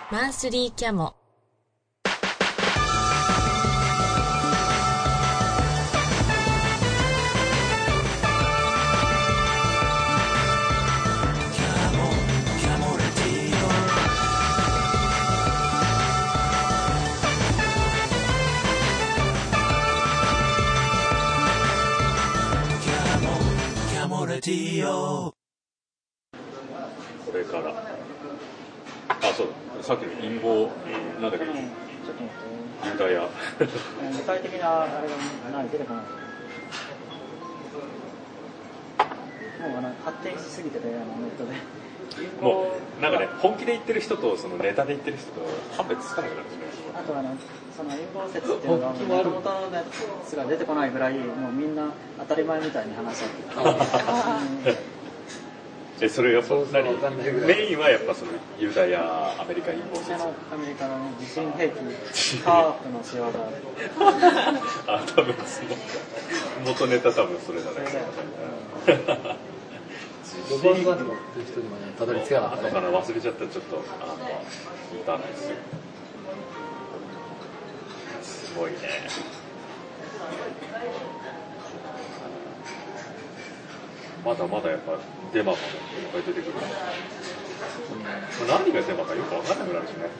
マンスリーキャモ。 これからそうだ、さっきの陰謀なんだっけ、 ちょっと待ってユダヤ具体的なあれがない出てこない。もう発展しすぎててネットでもうなんかね、本気で言ってる人とそのネタで言ってる人と判別つかなくなるんですね。 あとその陰謀説っていうのがもともとのやつが出てこないぐらいもうみんな当たり前みたいに話しちゃってそれやっぱ何メインはやっぱそのユダヤアメリカ陰謀説アメリカの地震兵器カープの仕業多分その元ネタ多分それだね。 ロバート・ガンとかっていう人にもねたどり着かなかったね。 後から忘れちゃった。ちょっといたんですよ。すごいね。まだまだやっぱデマがいっぱい出てくる。何がデマかよく分かんなくなるしね。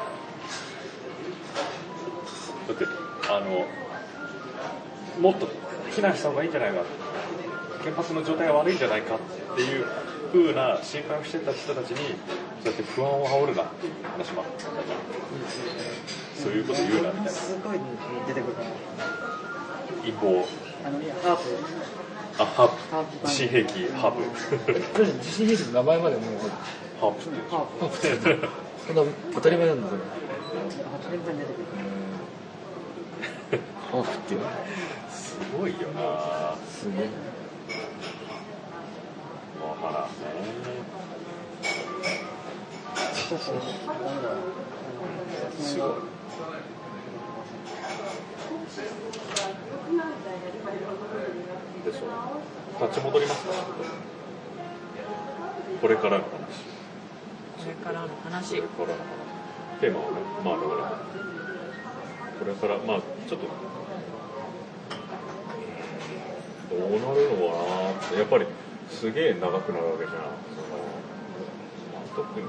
だってもっと避難した方がいいんじゃないか、原発の状態が悪いんじゃないかっていう風な心配をしてた人たちにそうやって不安を煽るなっていう話もあったじゃん。そういうこと言うなみたいな。 すごい出てくる陰謀ハープハープ地震兵器ハープ地震兵器の名前までもうハープってそんな当たり前なんだそれ。 全然出てくるハーフっていうすごいよな。 すげえわからんね。すごい。でしょ。立ち戻りますか。これからの話。 これからの話。 これからの話。テーマはね、まあだからこれからまあちょっとどうなるのかなって、やっぱりすげえ長くなるわけじゃん。特に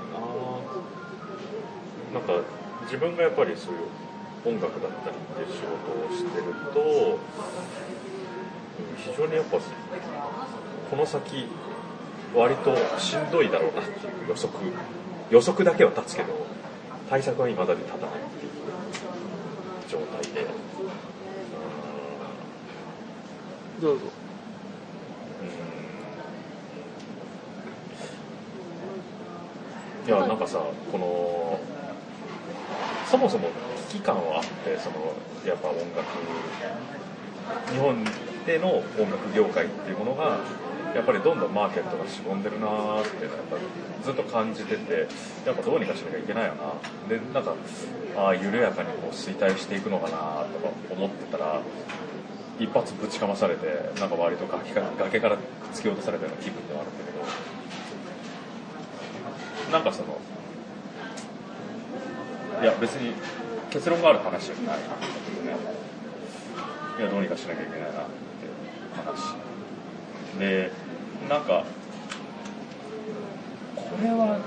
なんか自分がやっぱりそういう音楽だったりっていう仕事をしてると非常にやっぱこの先割としんどいだろうなっていう予測だけは立つけど対策は未だに立たないっていう状態で、 どうぞ。 いやなんかさ、このそもそも危機感はあって、やっぱ音楽日本での音楽業界っていうものがやっぱりどんどんマーケットがしぼんでるなーってやっぱずっと感じてて、やっぱどうにかしなきゃいけないよな。でなんか緩やかにこう衰退していくのかなとか思ってたら一発ぶちかまされて、なんか割と崖から突き落とされたような気分ではあるんだけど、なんかいや別に結論がある話じゃないんだけどね。いやどうにかしなきゃいけないなって話で、なんかこれは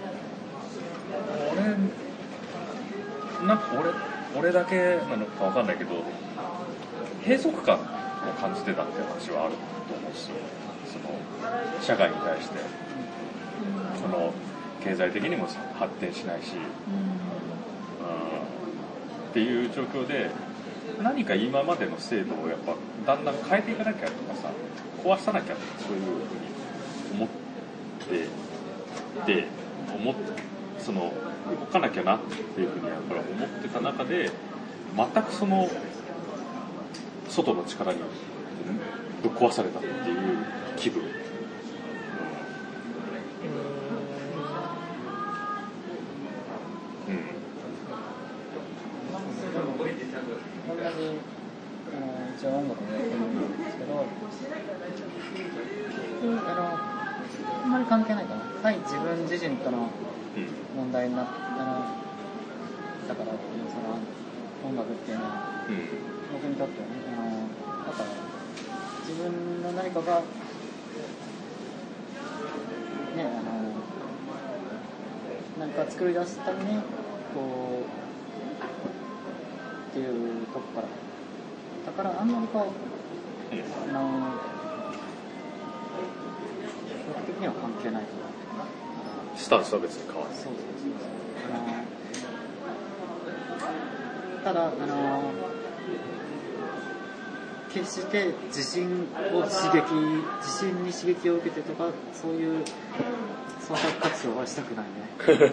俺だけなのかわかんないけど閉塞感を感じてたっていう話はあると思うんですよ。社会に対して経済的にも発展しないし、っていう状況で何か今までの制度をやっぱだんだん変えていかなきゃとかさ、壊さなきゃとかそういうふうに思って動かなきゃなっていうふうにやっぱり思ってた中で全く外の力にぶっ壊されたっていう気分。 一応音楽もやってるんですけど、あんまり関係ないかな。対自分自身との問題になったら、 だからその音楽っていうのは、僕にとってはね、だから自分の何かがね、何か作り出すためにこうっていうとこからだからあんまりこう僕的には関係ないと思う。 スタンスは別に変わらない。 そうただ決して自信に刺激を受けてとかそういう創作活動はしたくないね。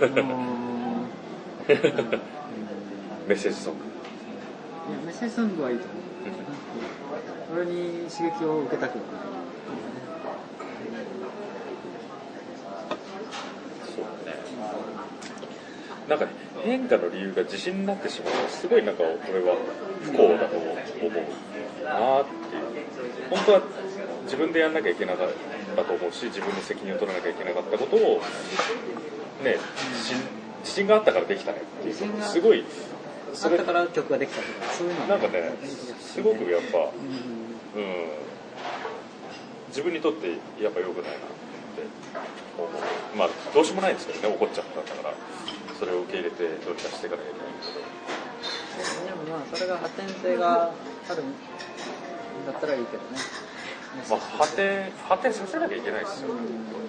メッセージソング。 いやメッセージソングはいいと思う。俺に刺激を受けたくはない。 そうだね。なんかね、変化の理由が自信になってしまうのはすごいなんか俺は不幸だと思うなっていう。本当は自分でやんなきゃいけなかったと思うし、自分の責任を取らなきゃいけなかったことをね、自信があったからできたねっていう。すごいあったから曲ができたとかそういうのなんかね、すごくやっぱ、自分にとってやっぱ良くないなって思う。まあどうしようもないんですけどね、怒っちゃったんだからそれを受け入れてどうにかしていかなきゃいけないんだけど。 でもまあそれが発展性があるんだったらいいけどね。 まあ発展させなきゃいけないですよ。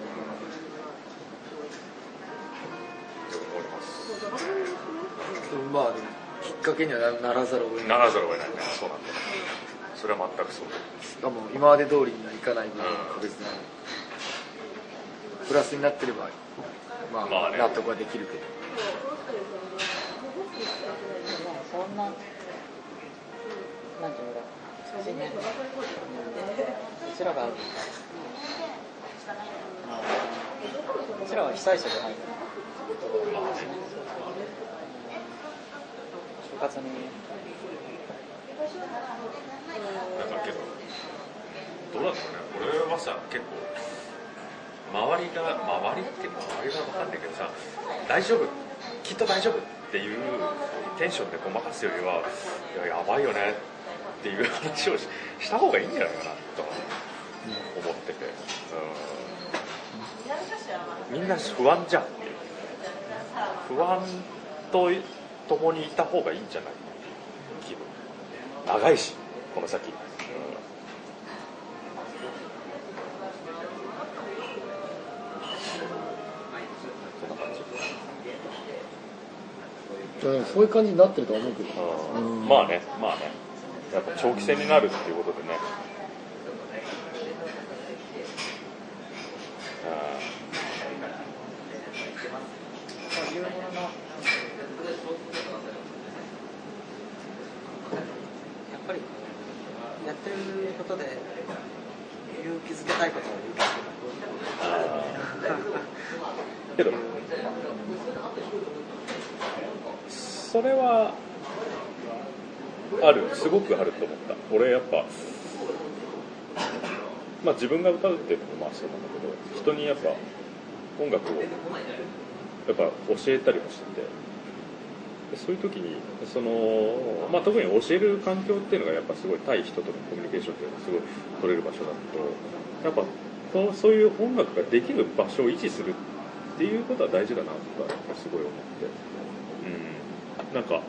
まあきっかけにはならざるを得ない。 ならざるを得ないね。そうなんだ。それは全くそう。 しかも今まで通りにはいかない分確実なプラスになってればまあ納得はできるけど。 そんななんていうのか、うちらがうちらは被災者じゃない。就活にだからけどどうだろうね。俺はさ結構周りが分かんないけどさ、大丈夫きっと大丈夫っていうテンションでごまかすよりは、いややばいよねっていう話をした方がいいんじゃないかなと思ってて、みんな不安じゃんっていう、不安と共にいた方がいいんじゃない気分。長いしこの先、そんな感じ。 そういう感じになってるとは思うけど、 まあねやっぱ長期戦になるっていうことでね、 いうもののやっぱりやってることで勇気づけたいことを勇気づけたい。 けどそれはすごくあると思った。俺やっぱまあ自分が歌うっていうのもまあそうなんだけど、人にやっぱ音楽をやっぱ教えたりもしてて、そういう時にまあ、特に教える環境っていうのがやっぱすごい対人とのコミュニケーションっていうのがすごい取れる場所だと、やっぱそういう音楽ができる場所を維持するっていうことは大事だなとかすごい思って、なんか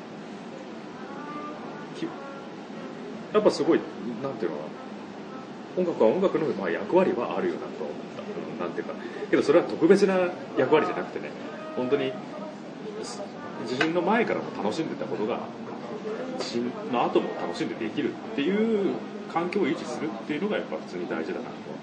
やっぱすごいなんていうのかな、音楽は音楽のまあ役割はあるよなと思った。なんていうか、けどそれは特別な役割じゃなくてね、本当に地震の前からも楽しんでたことが地震の後も楽しんでできるっていう環境を維持するっていうのがやっぱ普通に大事だなと思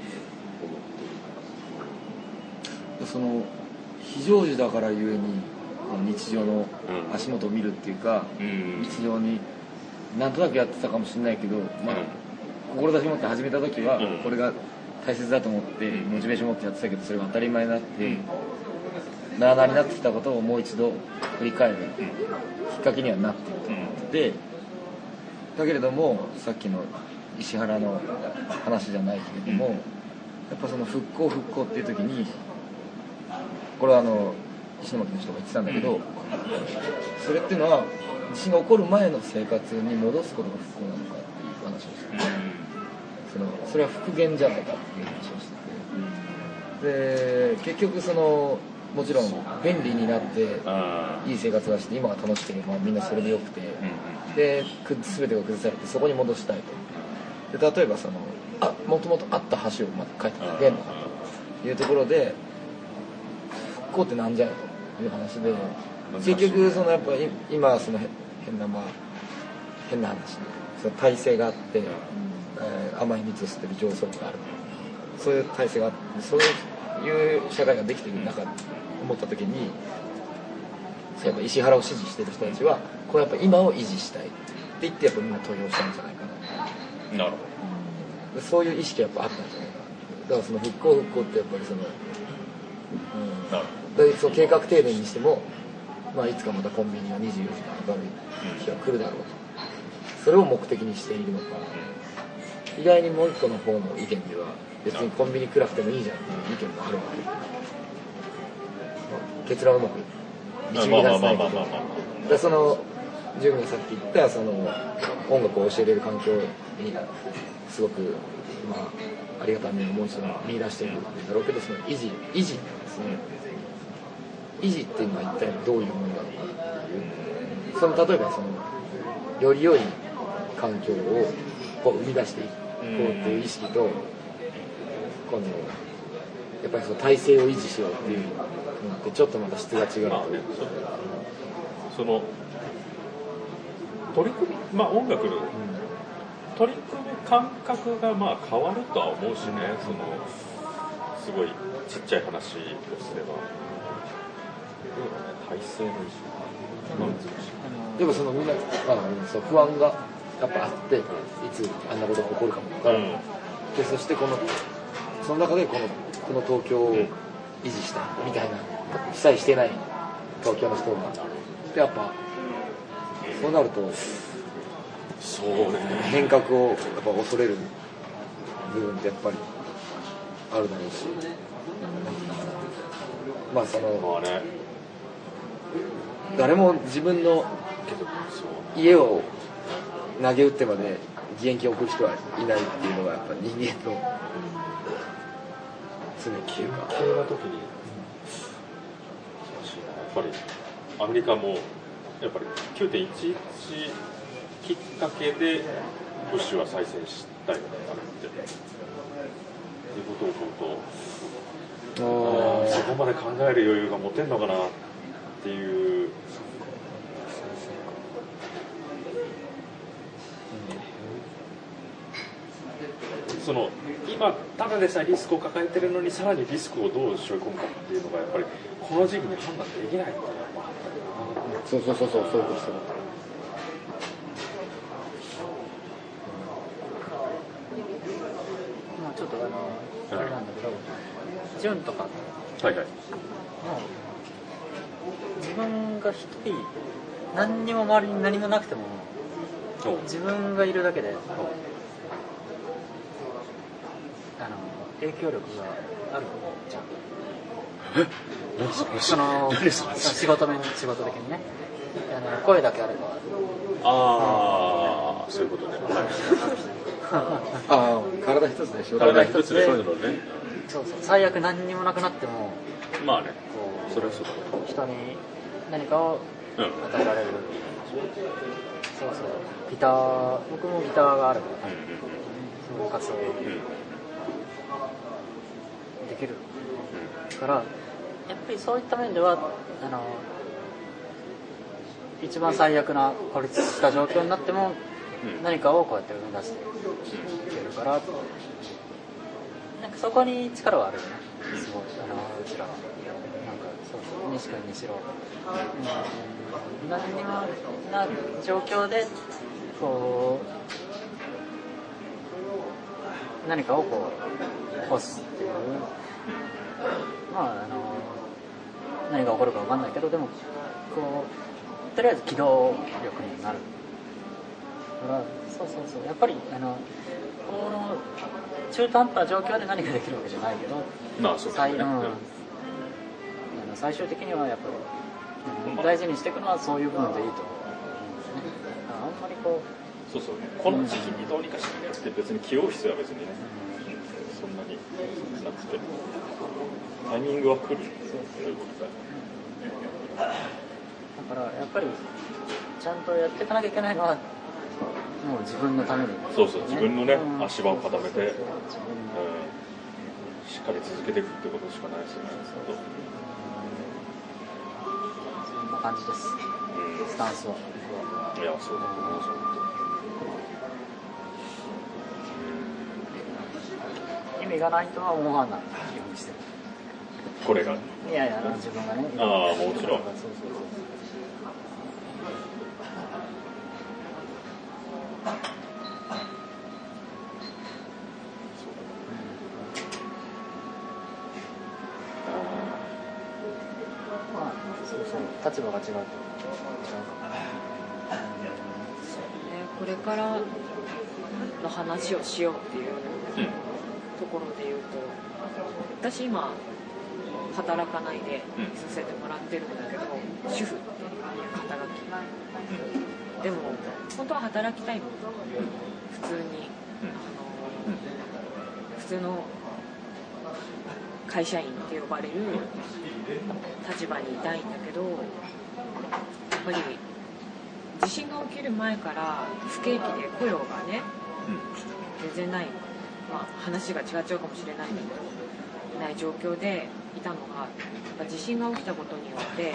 ってる。 その非常時だからゆえに日常の足元を見るっていうか、日常になんとなくやってたかもしれないけど、まあ志持って始めた時はこれが大切だと思ってモチベーション持ってやってたけど、それが当たり前になってなあなあになってきたことをもう一度振り返るきっかけにはなっていると思ってて、だけれどもさっきの石原の話じゃないけれども、やっぱその復興っていう時にこれは石巻の人が言ってたんだけど、それっていうのは地震が起こる前の生活に戻すことが復興なのかっていう話をしてて、それは復元じゃないかっていう話をしてて、で結局もちろん便利になっていい生活がして今が楽しければみんなそれでよくて、で全てが崩されてそこに戻したいと。で例えばもともとあった橋をまた帰ってあげるのかというところで復興ってなんじゃよという話で、結局やっぱ今変な話、体制があって、甘い蜜を吸ってる上層部がある、そういう体制があって、そういう社会ができている中で思った時に、やっぱ石原を支持している人たちはこれやっぱ今を維持したいって言ってやっぱみんな投票したんじゃないかな。 なるほど。そういう意識がやっぱあったんじゃないかな。だから復興ってやっぱりその計画停電にしても、いつかまたコンビニが24時間明るい日が来るだろうと、それを目的にしているのか、意外にもう一個の方の意見では別にコンビニ暗くてもいいじゃんっていう意見があるわけ。結論をうまく導き出せないけど、ジュンがさっき言った音楽を教えれる環境にすごくありがたみをもう一度見出しているんだろうけど、維持ですね。維持っていうのは一体どういうものなのかっていう、例えばより良い環境を生み出していこうっていう意識と、やっぱり体制を維持しようっていうのってちょっとまた質が違うというか、 取り組み、音楽の取り組む感覚が変わるとは思うしね、すごいちっちゃい話をすれば、体制の維持、 でもみんな不安がやっぱあって、いつあんなことが起こるかも分からない、でそしてその中でこの東京を維持したいみたいな被災してない東京の人がやっぱそうなるとそうね、 変革をやっぱ恐れる部分ってやっぱりあるだろうし、誰も自分の家を投げ打ってまで義援金を送る人はいないっていうのがやっぱ人間の常に緊急な時に、やっぱりアメリカもやっぱり 9.11 きっかけでブッシュは再選したいよねっていうことを思うと、そこまで考える余裕が持てんのかなっていう。今ただでさえリスクを抱えてるのにさらにリスクをどう背負い込むかっていうのがやっぱりこの時期に判断できないっていうのはやっぱあったよな。 そういうことですよ。 ちょっとあれなんだけど、ジュンとかも自分が一人何にも周りに何もなくても自分がいるだけで影響力があるじゃん。仕事的にね、声だけあれば。 そういうことね。 体一つでしょ。 体一つでそういうのね。 そう最悪何にもなくなってもそれはそうだね。 人に何かを与えられる。ギター、僕もギターがあればその活動できるからやっぱりそういった面では一番最悪な孤立した状況になっても何かをこうやって生み出していけるから、なんかそこに力はあるよね。すごい、うちらはなんかそう西君にしろ、何にもな状況でこう何かをこう起こすっていう、何が起こるか分かんないけど、でもこうとりあえず機動力になるから、そうやっぱりこの最終的にはやっぱり大事にしていくのはそういう部分でいいと思うんですね。あんまりこうそうそう、この時期にどうにかしなきゃって別に気負う必要は別にね、そんなになくてタイミングは来るということだ。 だからやっぱりちゃんとやっていかなきゃいけないのはもう自分のために、ね、 そうそう、自分のね、足場を固めて、しっかり続けていくってことしかないですよね。 そんな感じです、スタンスは。 いや、そうだと思いますよ。 意味がないとは思わないようにしてる。 これが、 いやいや、自分がね。 ああ、もちろん。 立場が違うと違うかも。 これからの話をしようっていうところで言うと、私今働かないでさせてもらってるんだけど、主婦っていう肩書きでも本当は働きたいの。普通に普通の会社員って呼ばれる立場にいたいんだけど、やっぱり地震が起きる前から不景気で雇用がね、全然ない、話が違っちゃうかもしれないんだけど、ない状況でいたのが、やっぱ地震が起きたことによって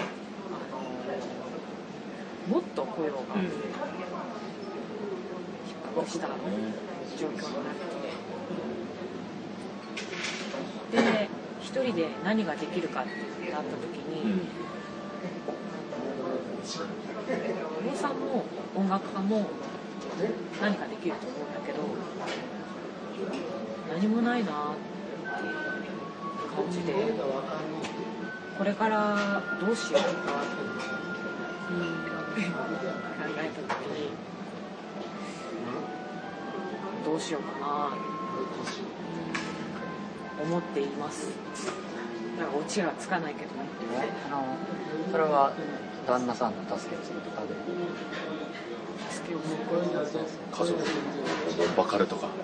もっと雇用が逼迫した状況になってで、一人で何ができるかってなった時に、お坊さんも音楽家も何かできると思うんだけど、何もないなっていう感じで、これからどうしようか考えた時に、どうしようかな思っています。なんかオチがつかないけどね。 それは旦那さんの助けをするとかで、 助けをする、 家族バカるとか、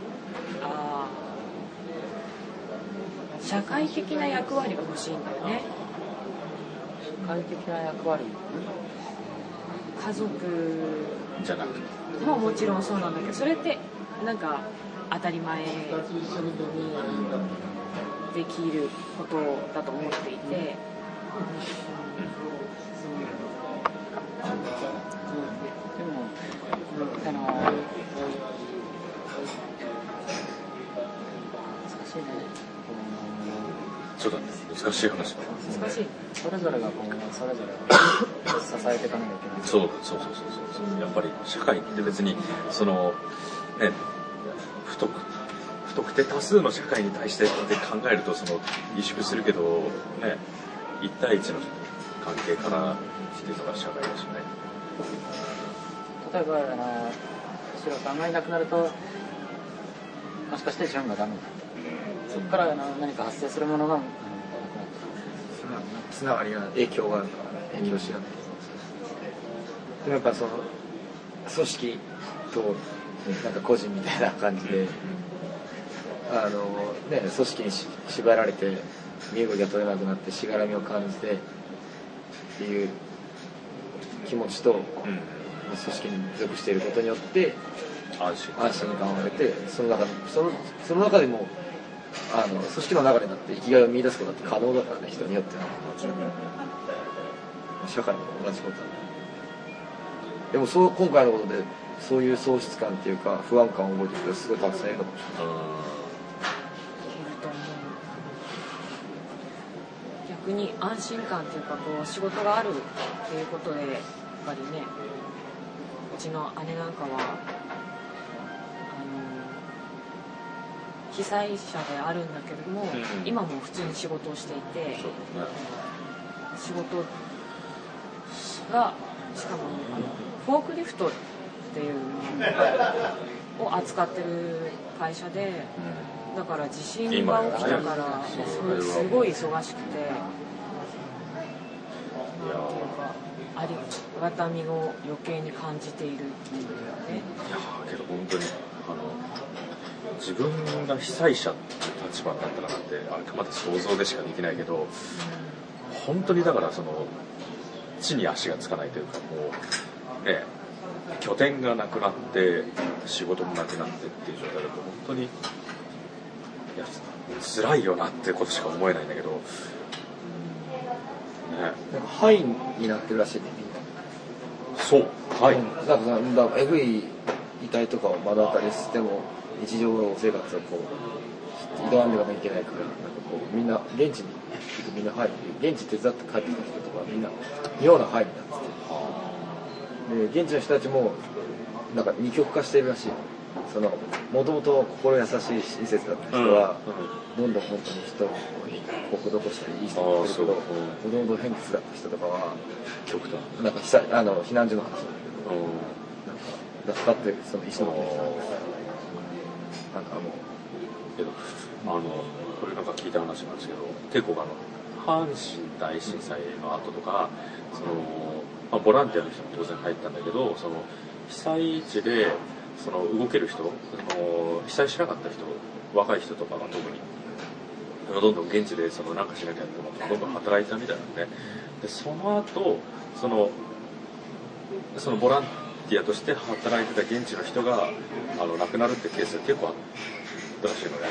社会的な役割が欲しいんだよね。 社会的な役割、 家族じゃなくてももちろんそうなんだけど、それってなんか当たり前にできることだと思っていて、でも難しいね。 そうだね、難しい話。 難しい。 それぞれがそれぞれ支えていかなきゃいけない。 そう。やっぱり社会って別にそのね、不特定多数の社会に対してって考えるとその萎縮するけどね、1対1の関係からしてとか社会だしね。 例えばシロさんがいなくなると、もしかして純がダメになる。そこから何か発生するものがつながりが影響があるからね、影響し合って。でもやっぱその組織となんか個人みたいな感じで、組織に縛られて身動きが取れなくなってしがらみを感じてっていう気持ちと、組織に属していることによって安心感を得て、その中でも組織の中でだって生きがいを見出すことだって可能だからね、人によっては。社会も同じことだね。でも今回のことでそういう喪失感っていうか不安感を覚えてる人すごいたくさんいるのかもしれない。 逆に安心感っていうか、仕事があるっていうことでやっぱりね、うちの姉なんかは被災者であるんだけども、今も普通に仕事をしていて、仕事がしかもフォークリフトっていうのを扱ってる会社で、だから地震が起きたからすごい忙しくて、 ありがたみを余計に感じているっていうね。 いやけど本当に自分が被災者っていう立場になったらなんてあくまで想像でしかできないけど、本当にだからその地に足がつかないというか、もうね拠点がなくなって仕事もなくなってっていう状態だと本当にいや辛いよなってことしか思えないんだけど、ね、 なんかハイになってるらしいね、みんな。 そうはい、 だからえぐい遺体とかを目の当たりしても日常の生活をこう営んでいかなきゃいけないから、なんかこうみんな現地に行くみんなハイ、現地手伝って帰ってきた人とかみんな妙なハイになってて、で現地の人たちもなんか二極化してるらしい。そのもともと心優しい親切だった人は、どんどん本当に人を国土としたりいい人がいるけど、もともと偏屈だった人とかは極端なんか避難所の話なんだけど、なんかだってその石の方になんかもうけどこれなんか聞いた話なんですけど、結構阪神大震災の後とかボランティアの人も当然入ったんだけど、その被災地でその動ける人、被災しなかった人、若い人とかが特にどんどん現地でなんかしなきゃって思ってどんどん働いたみたいなんで、その後そのボランティアとして働いてた現地の人が亡くなるってケースが結構あったらしいので、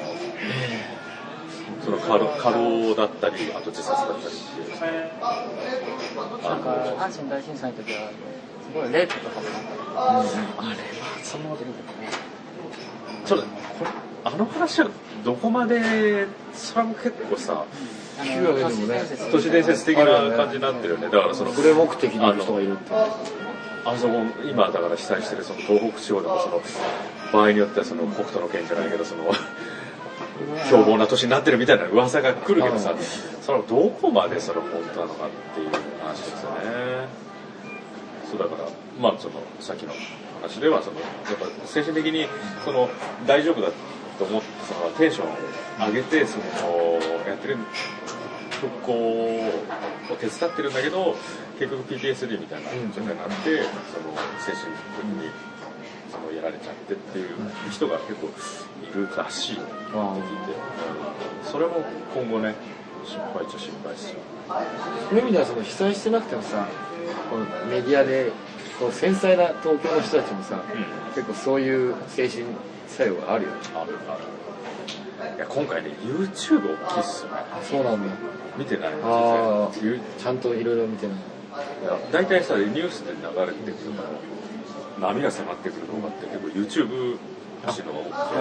過労だったり、あと自殺だったりっていう。 なんか阪神大震災の時はすごいレイプとかもあれはそんなこと言うけどね。 ちょっとこれ話はどこまで、それも結構さ、都市伝説的な感じになってるよね。だからそれ目的にいる人がいるって。 そこ今だから被災してる東北地方でも場合によっては北斗の拳じゃないけど凶暴な都市になってるみたいな噂が来るけどさ、どこまで本当なのかっていう話ですよね。そうだからさっきの話ではやっぱ精神的に大丈夫だと思ってテンションを上げてやってる復興を手伝ってるんだけど、結局 PTSD みたいな状態になって、精神的にやられちゃってっていう人が結構いるらしいって聞いて、それも今後ね心配っちゃ心配ですよ。 そういう意味では被災してなくてもさ、このメディアで繊細な東京の人たちもさ、結構そういう精神作用があるよね。 ある。いや今回ね YouTube 大きいっすよね。 そうなんだ。 見てない。 ちゃんといろいろ見てない。 大体さニュースで流れてくる波が迫ってくる動画って結構 YouTube 発信の方が多くて、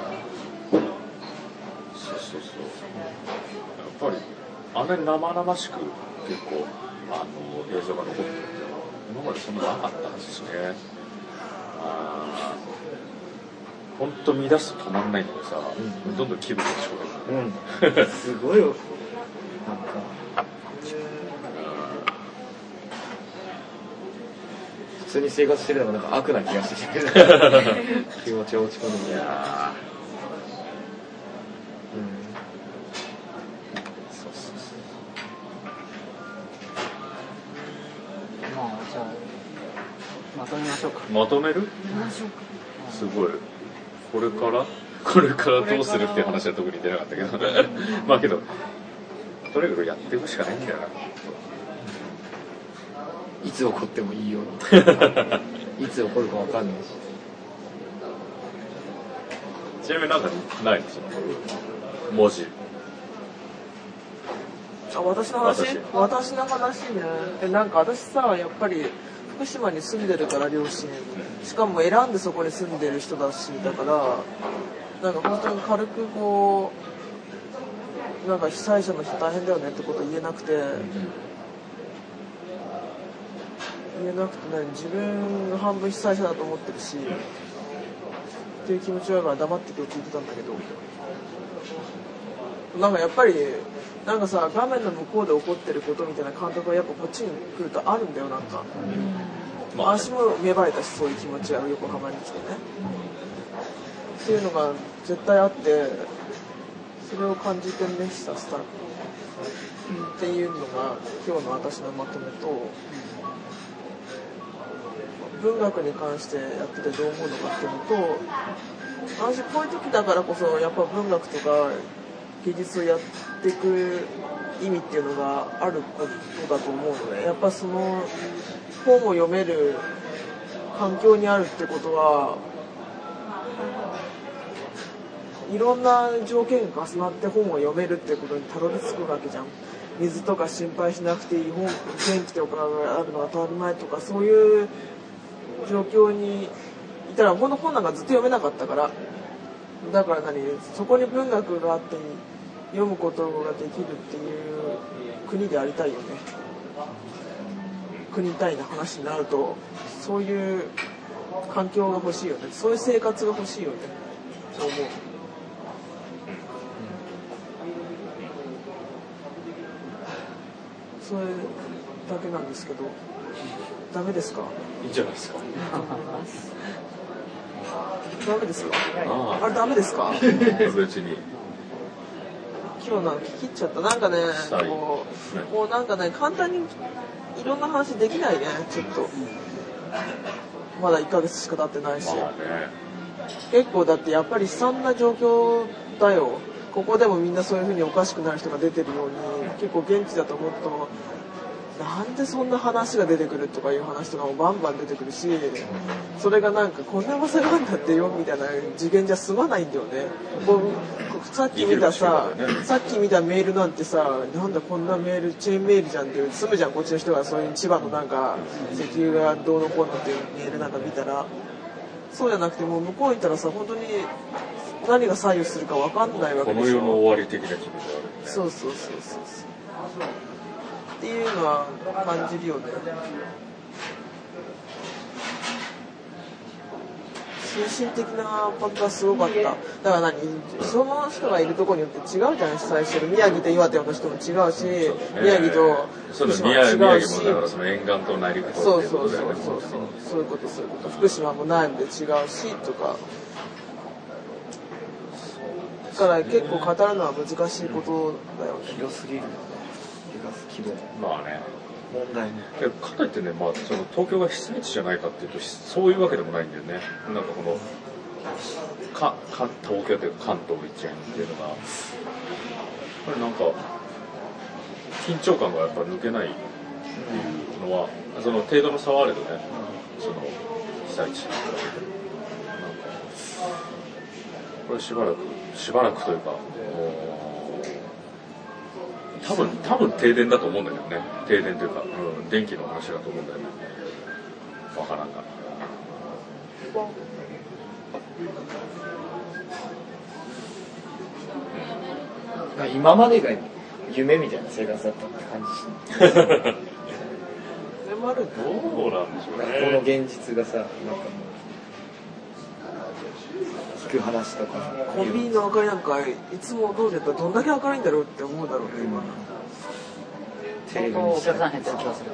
そうやっぱりあんなに生々しく結構映像が残ってるって今までそんななかったですしね。本当見出すと止まんないんだけどさ、どんどん気分が落ち込む。 すごいよ。なんか普通に生活してるのがなんか悪な気がしてきて気持ち落ち込む。いやじゃあまとめましょうか。 まとめる？すごい。これからどうするっていう話は特に出なかったけどまあけどとにかくやっていくしかないんだよな。 いつ起こってもいいようにいつ起こるか分かんないし。 ちなみになんかないの文字。 私の話ね。なんか私さ、やっぱり福島に住んでるから両親、しかも選んでそこに住んでる人だし、だからなんか本当に軽くなんか被災者の人大変だよねってこと言えなくて、自分が半分被災者だと思ってるしっていう気持ちがあるから黙ってて聞いてたんだけど、なんかやっぱりなんかさ、画面の向こうで起こってることみたいな感覚がやっぱこっちに来るとあるんだよ。なんか、私も芽生えたし、そういう気持ちが横浜に来てね、っていうのが絶対あって、それを感じてね、スタッフっていうのが今日の私のまとめと、文学に関してやっててどう思うのかっていうのと、私こういう時だからこそやっぱ文学とか芸術をやっていく意味っていうのがあることだと思うので、やっぱその本を読める環境にあるってことはいろんな条件が重なって本を読めるってことにたどり着くわけじゃん。水とか心配しなくていい、元気とかがあるのが当たり前とか、そういう状況にいたらこの本なんかずっと読めなかったから、だからそこに文学があって読むことができるっていう国でありたいよね。国みたいな話になるとそういう環境が欲しいよね。そういう生活が欲しいよね。そう思う。それだけなんですけど、ダメですか？ いいんじゃないですか。 ダメですか？あれダメですか？ 別に。 今日なんか切っちゃった。なんかね、もうなんかね、簡単にいろんな話できないね。ちょっとまだ1ヶ月しか経ってないし、結構だってやっぱり悲惨な状況だよ。ここでもみんなそういう風におかしくなる人が出てるように、結構現地だと思うと、なんでそんな話が出てくるとかいう話とかもバンバン出てくるし、それがなんかこんな噂があるんだってよみたいな次元じゃ済まないんだよね。さっき見たメールなんてさ、なんだこんなメールチェーンメールじゃんって済むじゃん。こっちの人がそういう千葉のなんか石油がどうのこうのっていうメールなんか見たら、そうじゃなくてもう向こうにいたらさ、本当に何が左右するか分かんないわけでしょ。 この世の終わり的な気持ちがある、ね、 そうっていうのは感じるよね。精神的な圧迫がすごかった。だからその人がいるところによって違うじゃん。最初の宮城と岩手の人も違うし、宮城と福島も違うし、 宮城もだからその沿岸と内陸とっていうことだよね。 そういうこと。福島も南部で違うしとか。だから結構語るのは難しいことだよね。 広すぎるよね。規模。 まあね。 問題ね。 かといってね、まあ、その東京が被災地じゃないかっていうとそういうわけでもないんだよね。なんかこの東京というか関東一円っていうのがやっぱりなんか緊張感がやっぱ抜けないっていうのはその程度の差はあれどね、その被災地なんかこれしばらくというか多分停電だと思うんだけどね。停電というか、電気の話だと思うんだよね。わからんが。 今までが夢みたいな生活だったって感じ。 どうなんでしょうね。 この現実がさ、なんかもう聞く話とか。 コンビニの明かりなんかいつも通りだったらどんだけ明るいんだろうって思うだろうね、今。 相当お客さん減ってる気がする。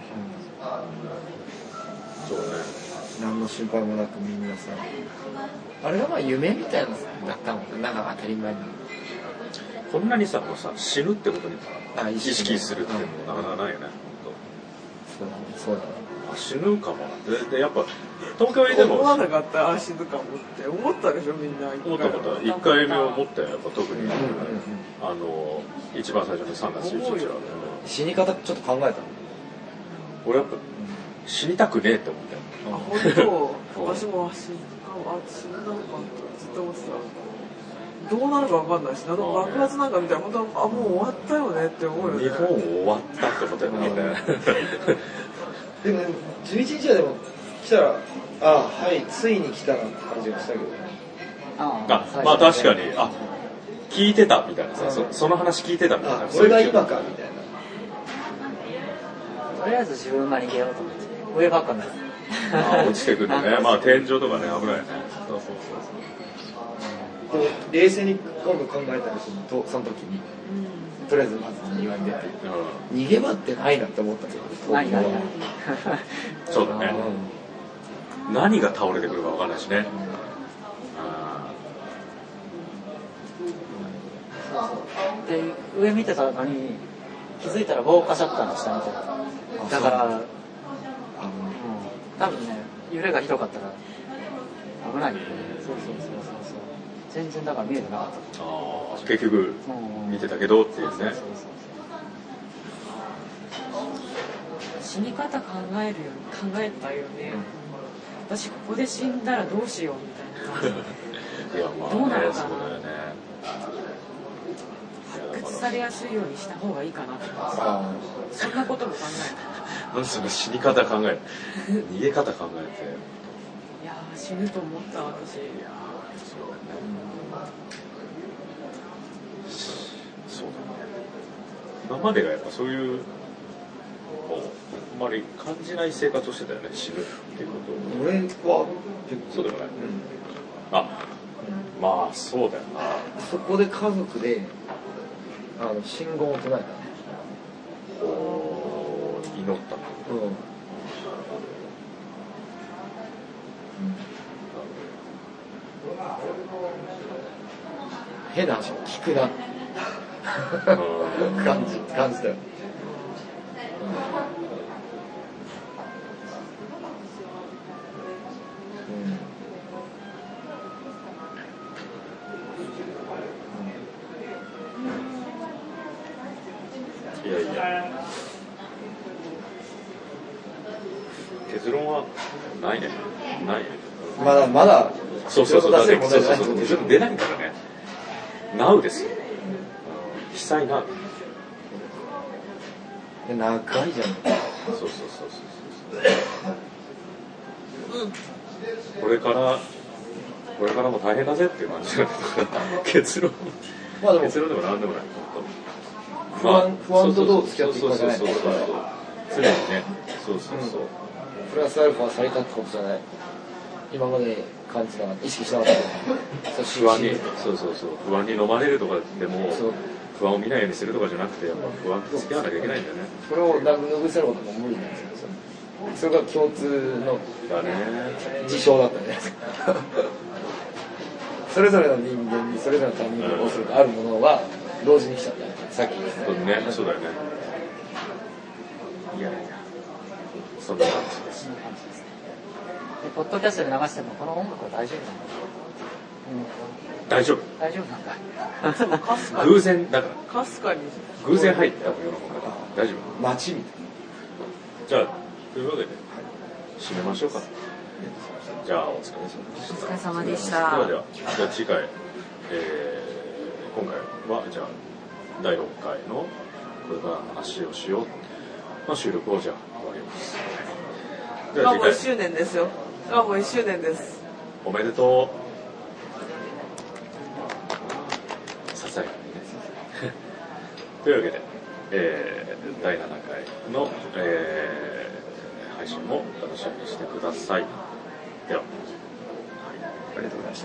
そうね。 何の心配もなくみんなさ、あれがまあ夢みたいなのだったのなんか当たり前に。 こんなにさ、死ぬってことに意識するっていうのもなかなかないよね。 そうだね。 死ぬかも。でやっぱ東京にでも思わなかった死ぬかもって思ったでしょみんな。 思ったことは1回目思ったよ。やっぱ特に一番最初の3月11日は死に方ちょっと考えたの。 俺やっぱ死にたくねえって思ったよ。 本当。私も死ぬのかずっと思ってた。どうなるか分かんないし、爆発なんか見たら本当もう終わったよねって思うよね。 日本終わったって思ったよね。 でも11日はでも来たらはいついに来たなって感じがしたけどね。 まあ確かに聞いてたみたいなさ、その話聞いてたみたいな。 これが今かみたいな。 とりあえず自分が逃げようと思って上ばっかになる。 落ちてくるね。まあ天井とかね危ないよね。そう。 でも冷静に今度考えたらその時に、とりあえずまず庭に出て、逃げ場ってないなって思ったけど。 ない。 そうだね。何が倒れてくるか分かんないしね。 で上見てたのに気づいたら防火シャッターの下見てた。だから多分ね揺れがひどかったら危ないよね。そう全然だから見えてなかった。 結局見てたけどっていうね。 死に方考えたよね、私ここで死んだらどうしようみたいな。 いやまあどうなのかな、 そうだよね。 発掘されやすいようにした方がいいかなとか、そんなことも考えなんでその死に方考え逃げ方考えて。 いや死ぬと思った私。 そうだね。そうだね。今までがやっぱそういうあんまり感じない生活をしてたよね、死ぬっていうことを。 俺は結構そうでもない。まあそうだよな。 そこで家族で信号を唱えたね。 祈ったの。 変な話を聞くな感じたよ。 いやいや。結論はないね。ないね。 まだそうだって結論結論出ないからね。ナウですよ。被災ナウ。 長いじゃん。 そう。これからも大変だぜっていう感じだ結論。 まあでも結論でもなんでもない。 不安とどう付き合っていくかじゃない。 常にね。そう。 プラスアルファされたってことじゃない。今まで感じなかった、意識しなかった不安に不安に飲まれるとかでも不安を見ないようにするとかじゃなくて、やっぱ不安と付き合わなきゃいけないんだよね。 それを拭せることも無理なんですよ。それが共通の事象だったね。それぞれの人間にそれぞれのタイミングをするとあるものは同時に来ちゃったね。さっきね。 そうだよね。いやそんな感じです。 ポッドキャストで流してもこの音楽は大丈夫なの？ 大丈夫かすかに偶然だからかすかに偶然入った世の中大丈夫。 街みたいな。 じゃあというわけで締めましょうか。じゃあお疲れ様でした。 お疲れ様でした。 ではじゃあ次回、今回はじゃあ第6回のこれから話をしようの収録をじゃあ終わります。 もう1周年ですよ。もう1周年です。 おめでとう。ささやかにね。というわけで、第7回の、配信も楽しみにしてください。では、 ありがとうございました。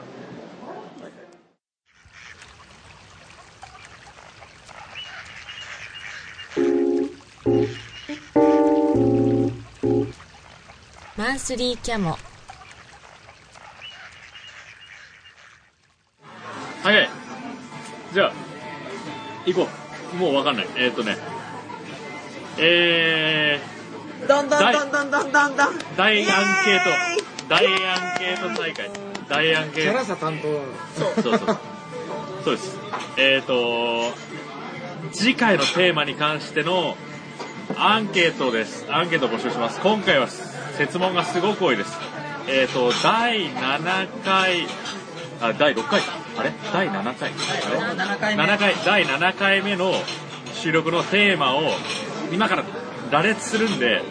マンスリーキャモ。 はい。じゃあ行こう。もう分かんない。 どん大アンケート大会。大アンケート。 キャラさ担当。 そうです。次回のテーマに関してのアンケートです。アンケートを募集します。今回は設問がすごく多いです。第7回、第6回か。あれ第7回。第7回目の収録のテーマを今から羅列するんで、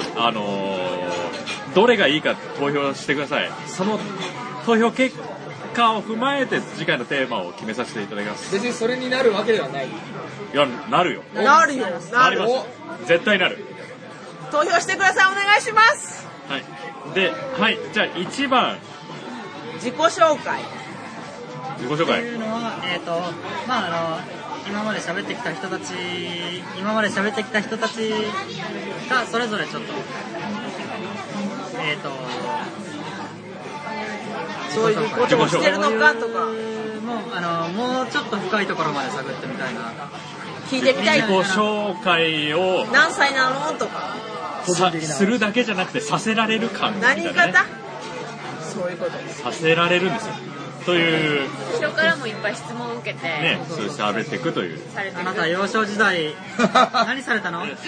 どれがいいか投票してください。その投票結果を踏まえて次回のテーマを決めさせていただきます。 別にそれになるわけではない。 いや、なるよ。 なるよ。 なります。絶対なる。 投票してください。お願いします。 はい。で、はい。じゃあ1番。 自己紹介。 自己紹介。 というのは、今まで喋ってきた人たちがそれぞれちょっとそういうことをしてるのかとか。 もうちょっと深いところまで探ってみたいな。 聞いてみたい。 自己紹介を何歳なのとかするだけじゃなくてさせられる感みたいな、ね、 何方そういうことさせられるんですよという人からもいっぱい質問を受けてね、そう喋っていくという。 あなた幼少時代何されたの？ 何それ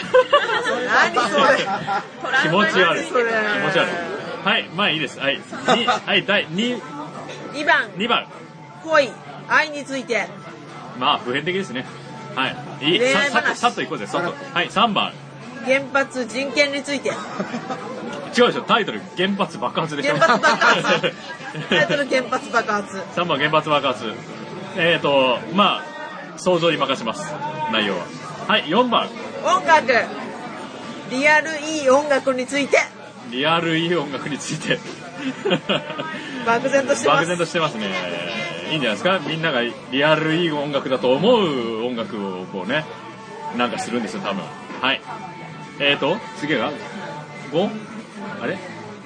気持ち悪い。気持ち悪い。 それはい、まあいいです。はい、はい第2番恋愛について。 まあ普遍的ですね。はい。いい。 恋愛話さっと行こうぜ。さっと。はい、3番。 原発人権について。 違うでしょ。タイトル原発爆発でしょ。 原発爆発。タイトル原発爆発。 3番原発爆発。まあ想像に任せます。内容は。はい、4番。 音楽。リアルいい音楽について。 リアルいい音楽について。 漠然としてます。 漠然としてますね。いいんじゃないですか。みんながリアルいい音楽だと思う音楽をこうね、なんかするんですよ多分。はい。次が 5？ あれ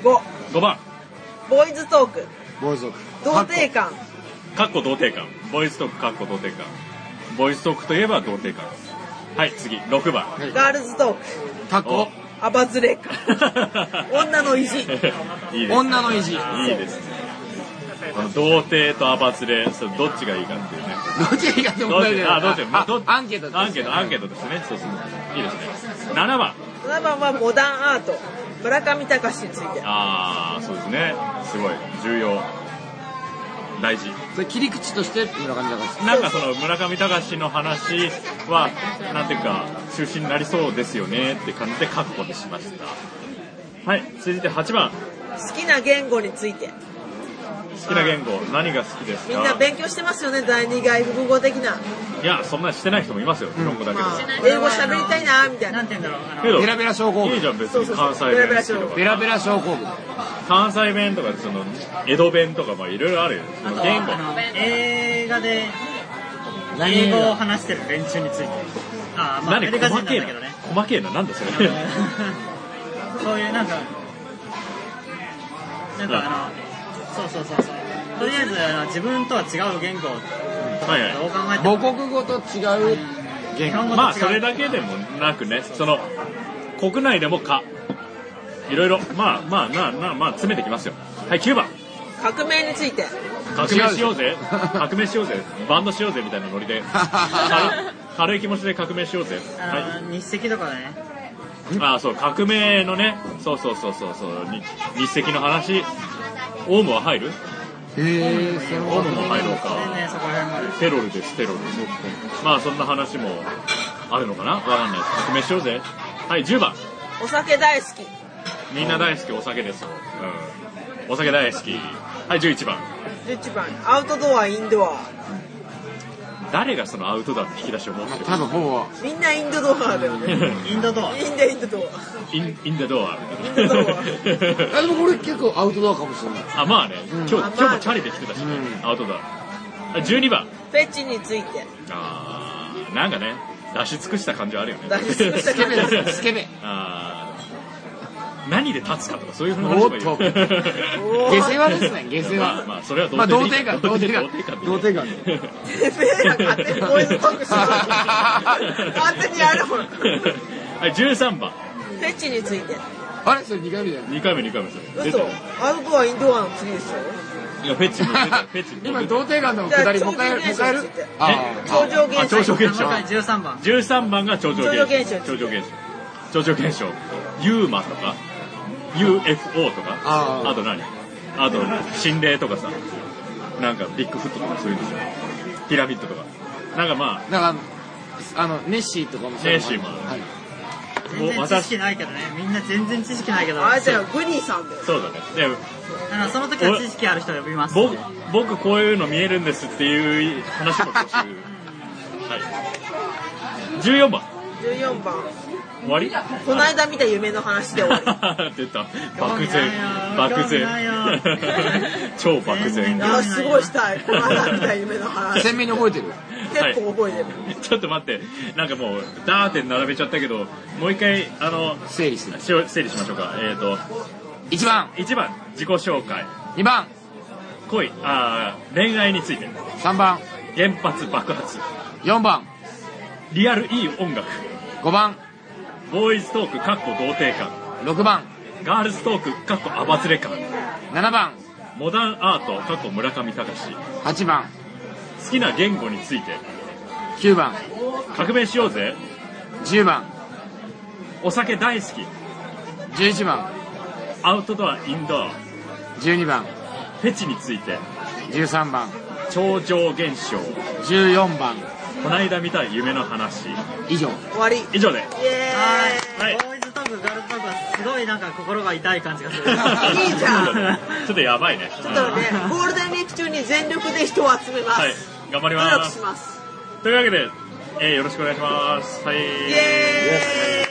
5番。 ボーイズトーク。 ボーイズトーク。 童貞感。 かっこ童貞感。ボーイズトークかっこ童貞感。ボーイズトークといえば童貞感。はい、次6番。 ガールズトーク。 かっこアバズレ感。女の意地。 いいです。 女の意地。 いいですね。童貞とアバズレ、それどっちがいいかっていうね。 どっちがいいかって問題だよ。 アンケートですね。そうそう。いいですね。7番はモダンアート。村上隆について。 ああ、そうですね。すごい重要。大事。 それ切り口として村上隆。 なんかその村上隆の話はなんていうか中心になりそうですよねって感じでカッコにしました。はい、続いて8番。 好きな言語について。 好きな言語何が好きですか？ みんな勉強してますよね、第二外国語的な。 いや、そんなしてない人もいますよ、日本語だけど。 英語喋りたいなみたいな。 なんて言うんだろう。 けどベラベラ症候群。 いいじゃん別に関西弁好きとか。 ベラベラ症候群。 関西弁とかその江戸弁とかまあいろいろあるよ。その言語。 映画で英語を話してる連中について。ああ、まあアメリカ人なんだけどね。 細けえな、なんだそれ。 そういうなんかそう。とりあえず自分とは違う言語とかどう考えても母国語と違う言語。まあそれだけでもなくね、その国内でもいろいろまあ詰めてきますよ。はい、9番。 革命について。 革命しようぜバンドしようぜみたいなノリで軽い気持ちで革命しようぜ。 はい、日赤とかね。 そう革命のね、そう日赤の話。オウムは入る？オウムも入ろうか。テロルです。まあそんな話もあるのかな、わかんないです。革命しようぜ。はい、10番。 お酒大好き。 みんな大好きお酒ですよ。お酒大好き。はい、11番。 アウトドアインドア。 誰がそのアウトドアの引き出しを持ってる？ 多分もうみんなインドドアだよね。 インドドア。 インドドア。 でもこれ結構アウトドアかもしれない。 あ、まあね、今日もチャリで来てたしね、アウトドア。12番。 フェチについて。 なんかね、出し尽くした感じはあるよね。 出し尽くした感じです。 スケベ。 何で立つかとかそういう話もいい。 下世話ですね、下世話。 まあそれは童貞感。 てめえら勝手にボーイズトークしろ。勝手にやるもん。 はい、13番。 フェチについて。 あれそれ2回目だよ。 2回目それ。 嘘。アウトドアインドアの次でしょ。 いやフェチ今童貞感のくだりもう一回やる。 超常現象。 13番が超常現象。ユーマとか UFO とか、あと何？あと心霊とかさ、なんかビッグフットとかそういうの、ピラミッドとか、なんかまあ、 だからネッシーとかもそう。 ネッシーも。 全然知識ないけどね。みんな全然知識ないけど。 あれだよ、グニーさんだよ。 そうだね。 その時は知識ある人を呼びます。 僕こういうの見えるんですっていう話も募集。はい。14番。終わり？ この間見た夢の話で終わり。 出た。漠然。超漠然。 すごいしたい。この間見た夢の話。 鮮明に覚えてる？ 結構覚えてる。 ちょっと待って。なんかもうダーって並べちゃったけど、もう一回整理しましょうか。1番自己紹介。 2番恋愛について。 3番原発爆発。 4番リアルいい音楽。 5番ボーイズトーク童貞感。 6番ガールズトークアバズレ感。 7番モダンアート村上隆。 8番好きな言語について。 9番革命しようぜ。 10番お酒大好き。 11番アウトドアインドア。 12番フェチについて。 13番超常現象。 14番こないだ見た夢の話。 以上。 終わり。 以上で。 イエーイ。 はい。ボーイズトークガールズトークはすごいなんか心が痛い感じがする。 いいじゃん。 ちょっとやばいね。 ちょっとね、ゴールデンウィーク中に全力で人を集めます。 はい。頑張ります。 努力します。 というわけで、よろしくお願いします。はい。 イエーイ。